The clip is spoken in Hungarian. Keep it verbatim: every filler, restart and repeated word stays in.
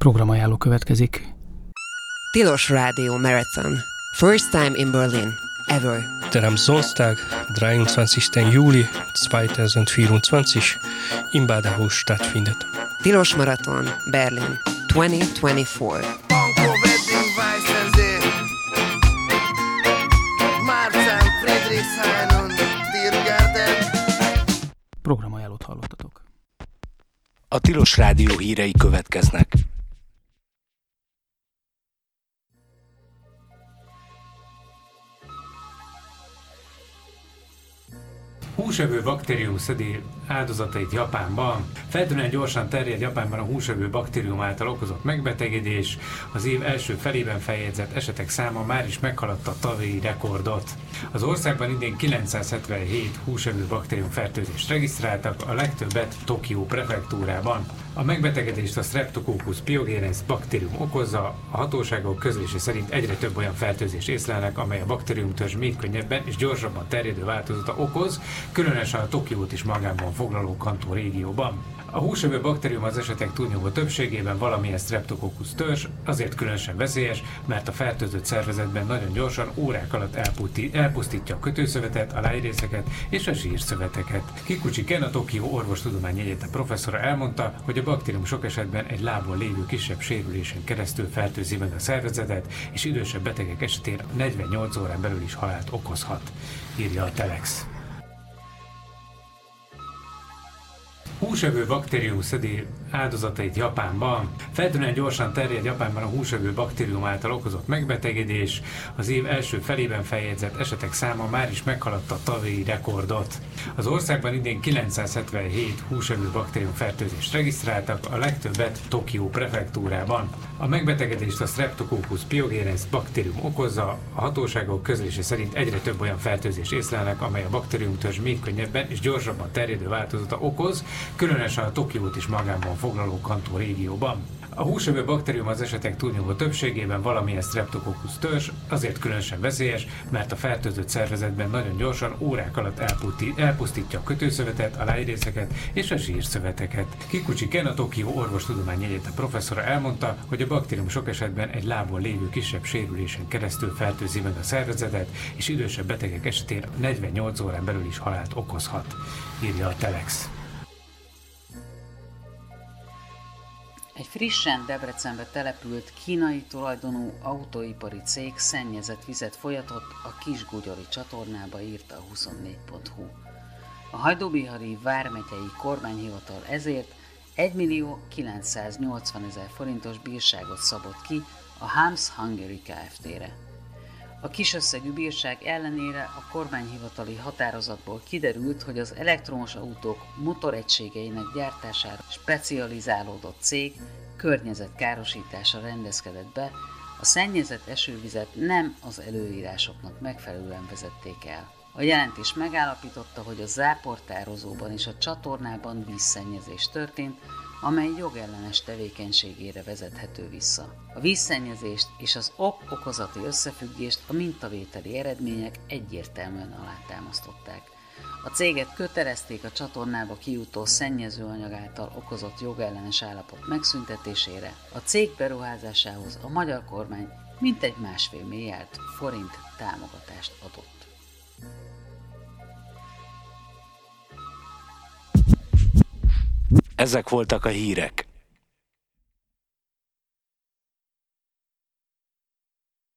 Programajánló következik. Tilos Radio Marathon. First time in Berlin. Ever. Der am Sonntag, dreiundzwanzigsten Juli zweitausendvierundzwanzig im Badehaus stattfindet. Tilos Marathon, Berlin, twenty twenty-four. Programajánlót hallottatok. A Tilos Rádió hírei következnek. Húsevő baktérium szedél áldozatait Japánban. Feltűnően gyorsan terjed Japánban a húsevő baktérium által okozott megbetegedés. Az év első felében feljegyzett esetek száma már is meghaladta a tavalyi rekordot. Az országban idén kilencszázhetvenhét húsevő baktérium fertőzést regisztráltak, a legtöbbet Tokió prefektúrában. A megbetegedést a Streptococcus pyogenes baktérium okozza, a hatóságok közlése szerint egyre több olyan fertőzést észlelnek, amely a baktériumtörzs még könnyebben és gyorsabban terjedő változata okoz, különösen a Tokiót is magában foglaló Kantó régióban. A húsevő baktérium az esetek túlnyomó többségében valamilyen Streptococcus törzs, azért különösen veszélyes, mert a fertőzött szervezetben nagyon gyorsan, órák alatt elpusztítja a kötőszövetet, a lágyrészeket és a zsírszöveteket. Kikuchi Ken, a Tokió Orvostudományi Egyetem professzora elmondta, hogy a baktérium sok esetben egy lábon lévő kisebb sérülésen keresztül fertőzi meg a szervezetet, és idősebb betegek esetén negyvennyolc órán belül is halált okozhat, írja a Telex. Húsevő baktérium szedél áldozatait Japánban. Feltűnően gyorsan terjed Japánban a húsevő baktérium által okozott megbetegedés. Az év első felében feljegyzett esetek száma már is meghaladta a tavalyi rekordot. Az országban idén kilencszázhetvenhét húsevő baktérium fertőzést regisztráltak, a legtöbbet Tokió prefektúrában. A megbetegedést a Streptococcus pyogenes baktérium okozza, a hatóságok közlése szerint egyre több olyan fertőzést észlelnek, amely a baktériumtörzs még könnyebben és gyorsabban terjedő változata okoz, különösen a Tokiót is magában foglaló Kantó régióban. A húsevő baktérium az esetek túlnyomó többségében valamilyen Streptococcus törzs, azért különösen veszélyes, mert a fertőzött szervezetben nagyon gyorsan, órák alatt elpusztítja a kötőszövetet, a lágyrészeket és a zsírszöveteket. Kikuchi Ken, a Tokió Orvostudományi Egyetem professzora elmondta, hogy a baktérium sok esetben egy lábon lévő kisebb sérülésen keresztül fertőzi meg a szervezetet, és idősebb betegek esetén negyvennyolc órán belül is halált okozhat, írja a Telex. Egy frissen Debrecenbe települt kínai tulajdonú autóipari cég szennyezett vizet folyatott a Kisgugyori csatornába, írta a huszonnégy pont hu. A Hajdúbihari vármegyei kormányhivatal ezért egymillió kilencszáznyolcvanezer forintos bírságot szabott ki a Harms Hungary Kft-re. A kisösszegű bírság ellenére a kormányhivatali határozatból kiderült, hogy az elektromos autók motoregységeinek gyártására specializálódott cég környezetkárosításra rendezkedett be, a szennyezett esővizet nem az előírásoknak megfelelően vezették el. A jelentés megállapította, hogy a záportározóban és a csatornában vízszennyezés történt, amely jogellenes tevékenységére vezethető vissza. A vízszennyezést és az ok-okozati összefüggést a mintavételi eredmények egyértelműen alátámasztották. A céget kötelezték a csatornába kijutó szennyezőanyag által okozott jogellenes állapot megszüntetésére. A cég beruházásához a magyar kormány mintegy másfél milliárd forint támogatást adott. Ezek voltak a hírek.